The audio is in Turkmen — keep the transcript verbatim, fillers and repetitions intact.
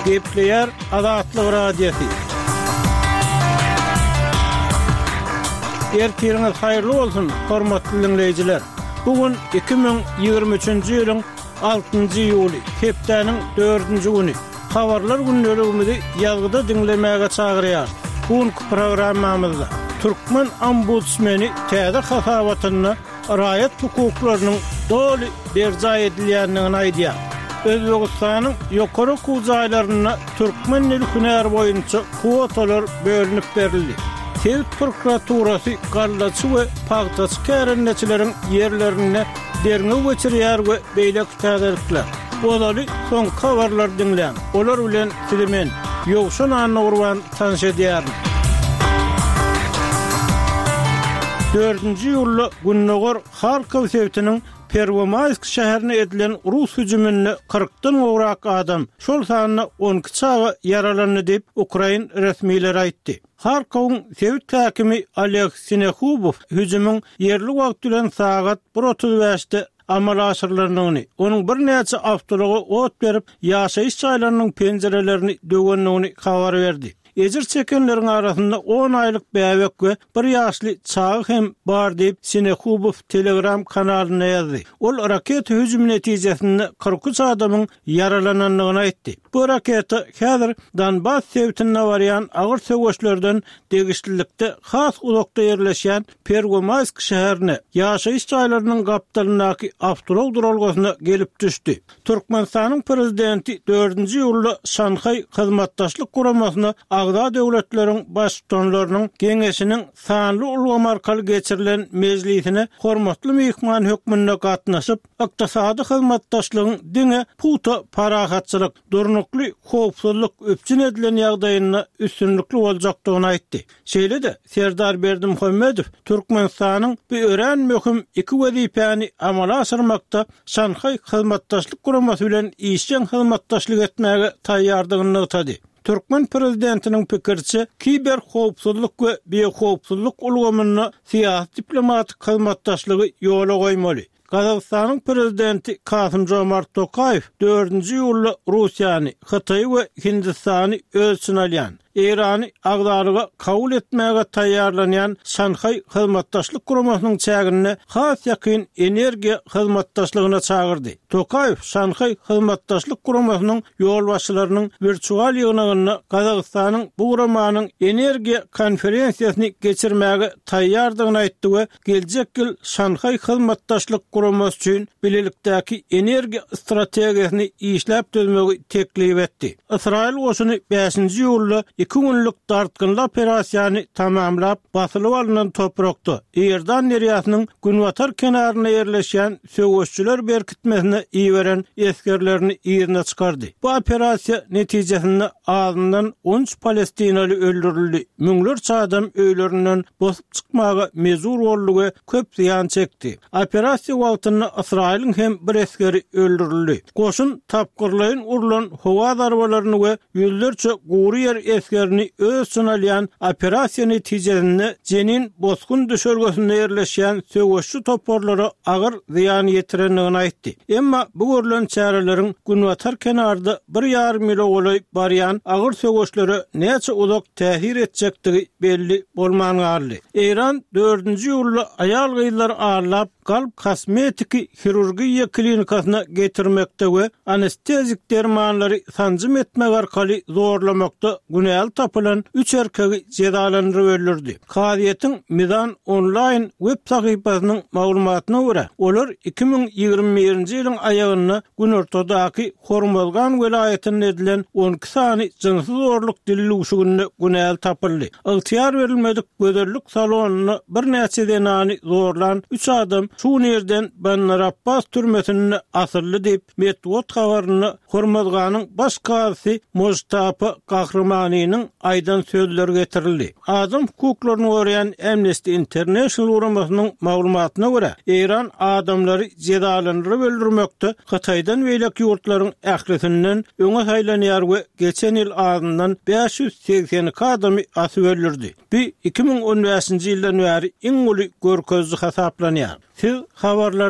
Gepleyer Azatlyk Radiosu. Ertiriniz hayırlı olsun, hormatly dinleyijiler. Bugün iki bin ýygrimi üçinji ýylyň altynjy ýuly, hepdeniň dördünji güni. Habarlar günneligimizi ýazgyda dinlemäge çagyrýar. Bugünkü programmamyzda Türkmen ombudsmeni täze hasabatyny raýat hukuklarynyň doly berja edilýändigini aýdýar. Özbegistanyň ýokary kuzaýlaryna türkmen dili hünär boýunça kwotalar bölünip berildi. Tevhid prokuraturasy gallaçy we pagtaçy kärendeçileriň ýerlerine derňe geçirýär we beýle täzelikler. Olaly soň habarlar dinleýän. Olar bilen Silimen ýogşan anagurwan tanış edýär. dördünji ýyly Günnogor Harkov sewtiniň Pervomaysk şäherine edilen Rus hüjümine kırkdan gowrak adam, şol sanyna on iki çaga yaralandy diýip Ukraina resmiýetleri aýtdy. Harkowyň sewt häkimi Oleg Sinehubov hüjümüň yerli wagt bilen sagat bir otuz beşde amala aşyrylanyny, onuň bir näçe awtolagy ot berip ýaşaýyş çaýlarynyň penjerelerini dögenligini habar berdi. Ejir çekenleriň arasynda on aýlyk bäwek we bir ýaşly çagy hem bar diýip Sinehubov Telegram kanalyna ýazdy. Ol raket hüjüm netijesinde kırk üç adamyň yaralananlygyny aýtdy. Bu raketa häzir Donbass sewtine barýan agyr söwüşlerden degişlilikde has uzakda ýerleşýän Pervomaysk şäherine ýaşaýyş çaýlarynyň gapdalynaky awtolog duralgysyna gelip düşdi. Türkmenistanyň prezidenti dördünji ýyly Şanhay hyzmatdaşlyk guramasyna Agda döwletleriň başçylarynyň geňeşiniň sanly ulgamy arkaly geçirilen mejlisine hormatly mehman hökmünde gatnaşyp, ykdysady hyzmatdaşlygyň diňe puta parahatçylyk, durnukly howpsuzlyk öpçün edilen ýagdaýyna üstünlikli boljakdygyny aýtdy. Şeýle-de Serdar Berdimuhammedow Türkmenistanyň bir ören möhüm iki wezipäni amala aşyrmakda Şanhay hyzmatdaşlyk guramasy bilen işçiň hyzmatdaşlyk etmäge taýýardygyny ýetdi. Türkmen prezidentiniň pikirçe, kiber howpsuzlyk we beýhowpsuzlyk ulgamyny siýasy diplomatik hyzmatdaşlygy ýola goýmaly. Kazakstanyň prezidenti Kasym-Jomart Tokayew dördünji ýyly Russiýany, Hytaý we Hindistany öz için alýan. Irany agdaryga kabul etmäge taýýarlanýan Şanhay hyzmatdaşlyk guramasynyň çägine has ýakyn energiýa hyzmatdaşlygyna çagyrdy. Tokayew Şanhay hyzmatdaşlyk guramasynyň ýolbaşçylarynyň virtual ýygynyny Kazakstanyň bu guramanyň energiýa konferensiýasyny geçirmäge taýýardygyny aýtdy we geljek ýyl Şanhay hyzmatdaşlyk guramasy üçin bilelikdäki energiýa strategiýasyny işläp dözmegi teklip etdi. Israil goşuny beşinji ýyly iki günlük dartgınlı operasiýany tamamlap basylyp alynan toprakda Erdan deriýasynyň günwatar kenarına ýerleşýän söwüşçüler berkitmesine iýeren eskerlerini ýerine çykardy. Bu operasiýa netijesinde azyndan on üç Palestinaly öldürildi. Müňlerçe adam öýlerinden bosup çykmaga mezur boldy we köp ziýan çekdi. Operasiýa wagtynda Israiliň hem bir eskeri öldürildi. Goşun tapgyrlaýyn urulan howa darbalaryny we ýüzlerçe gowy ýer eskerini öz için alýan operasiýa netijesinde Jenin bozgun düşergesinde ýerleşýän söwüşçü toporlary agyr ziýan ýetirendigini aýtdy. Emma bu görülen çäreleriň günwatar kenarda bir ýarym ýyl goly barýan agyr söwüşleri näçe uzak täsir etjekdigi belli bolmanyňarly. Eran dördünji ýyly aýal gyýlar arlap kalp kosmetiki hirurgiýa klinikasyna getirmekde we anestezik dermanlary sanjym etmek arkaly zorlamakda günäl tapylan üç erkegi cezalandyryp öldürdi. Kadiýetiň Mizan online web sahypasynyň maglumatyna görä, olar iki bin ýygrimi birinji ýylyň aýagyna Günortadaky Hormozgan welaýetinde edilen on iki sany jynsyz zorluk dililugşygyny günäl tapyldy. Ygtyýar berilmedik gözellik salonuny bir näçe denany zorlan üç adam şu nerden Bannar Abbas türmesine asyrly diýip Medwot habaryny Hormozganyň baş gazy Mojtapa Gahrymanynyň aýdan sözleri getirildi. Adam hukuklaryny görýän Amnesty International uramasynyň maglumatyna görä, Eran adamlary cezalandyryp öldürmekde Hytaýdan beýlek ýurtlaryň ählisinden öňe haýlanýar we geçen ýyl azyndan beş yüz seksen iki adamy asyp öldürdi. Bu iki bin on beşinji ýyldan bäri iň uly görkezli hasaplanýar. Siz habarlar